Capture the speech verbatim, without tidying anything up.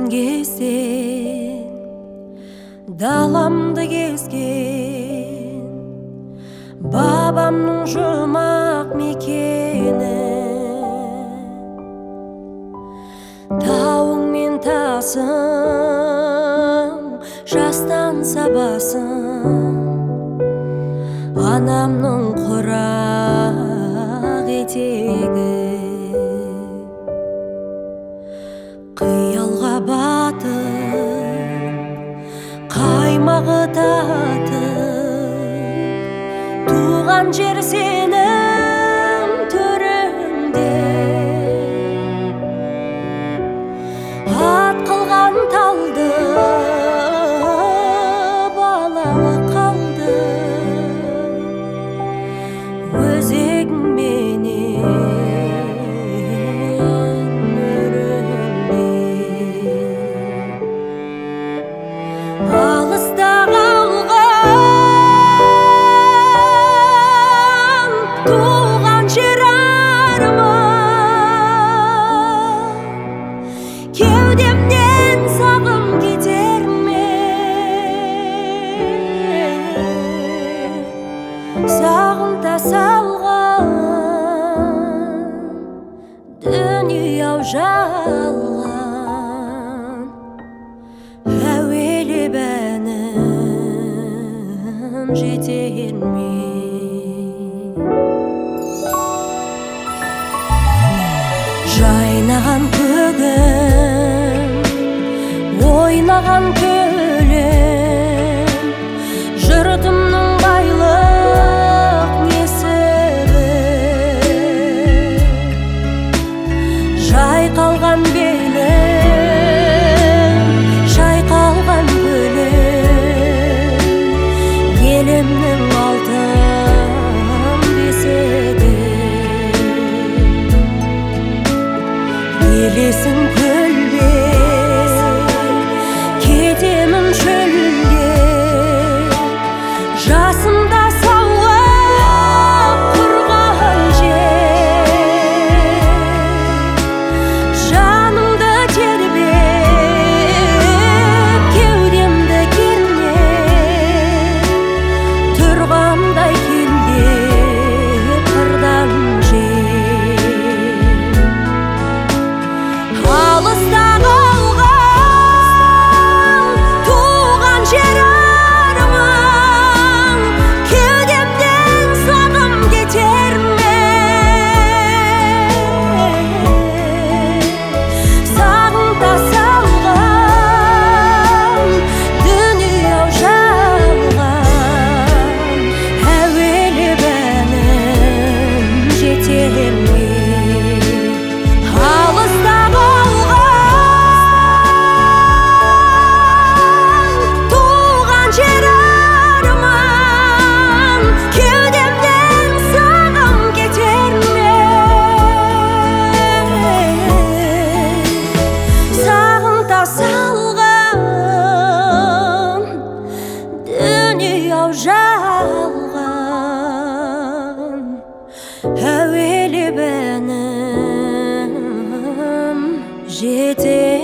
кезде даламды кезген бабамның жұмақ мекені, тауың мен тасың жастан сабасын, анамның құрақ етегі. Қиялға батып қаймағы татып, туған жер сенің төріңде, ат қылған талды балалы қалды өзегіңменен өрімде. Алыста қалған туған жер арман, кеудемнен сағым кетер ме? Сағымта салған дүние-ау жалған, әуелі бәнім жетер ме? Жайнаған көгім, ойнаған көлем, жұртымның байлық несібі, жайқалған белім, шайқалған көлем, елімнің алтын бесігі. Елесің көлбе, кетемін шөлге, жасымда сауып тұрған жер, жанымды тербеп, кеудемді кернеп, тұрғандай келдеп қырдан жер. Алыста қалған туған жер арман, кеудемнен сағым кетер ме? Сағымта салған дүние-ау жалған, әуелі бәнім жетер ме? Алыста салған дүние-ау жалған, әуелі бәнім жетер